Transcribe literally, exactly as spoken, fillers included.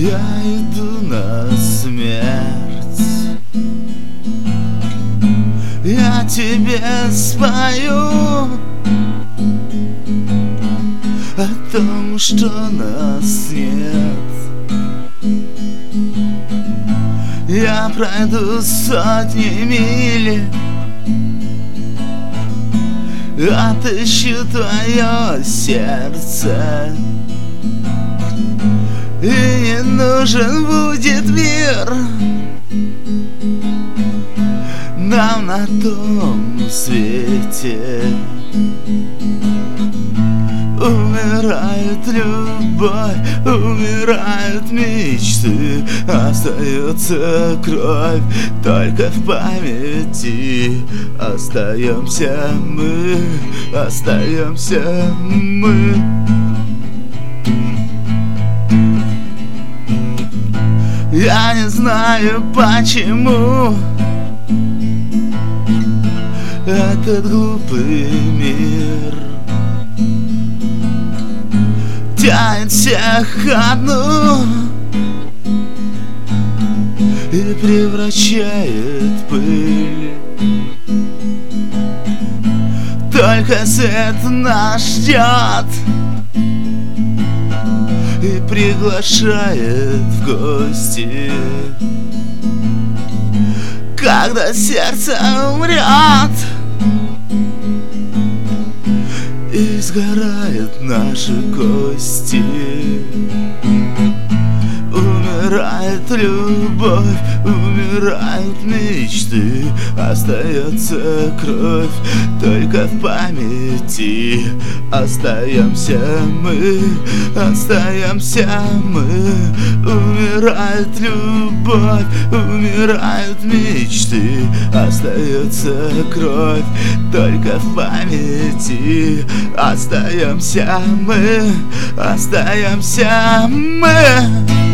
Я иду на смерть, я тебе спою о том, что нас нет. Я пройду сотни миль, отыщу твое сердце, и не нужен будет мир нам на том свете. Умирает любовь, умирают мечты, остается кровь только в памяти. Остаемся мы, остаемся мы. Я не знаю, почему этот глупый мир тянет всех ко дну и превращает в пыль. Только свет нас ждет и приглашает в гости. Когда сердце умрет и сгорают наши кости, умирает любовь, умирают мечты, остается кровь только в памяти. Остаемся мы, остаемся мы. Умирает любовь, умирают мечты, остается кровь только в памяти. Остаемся мы, остаемся мы.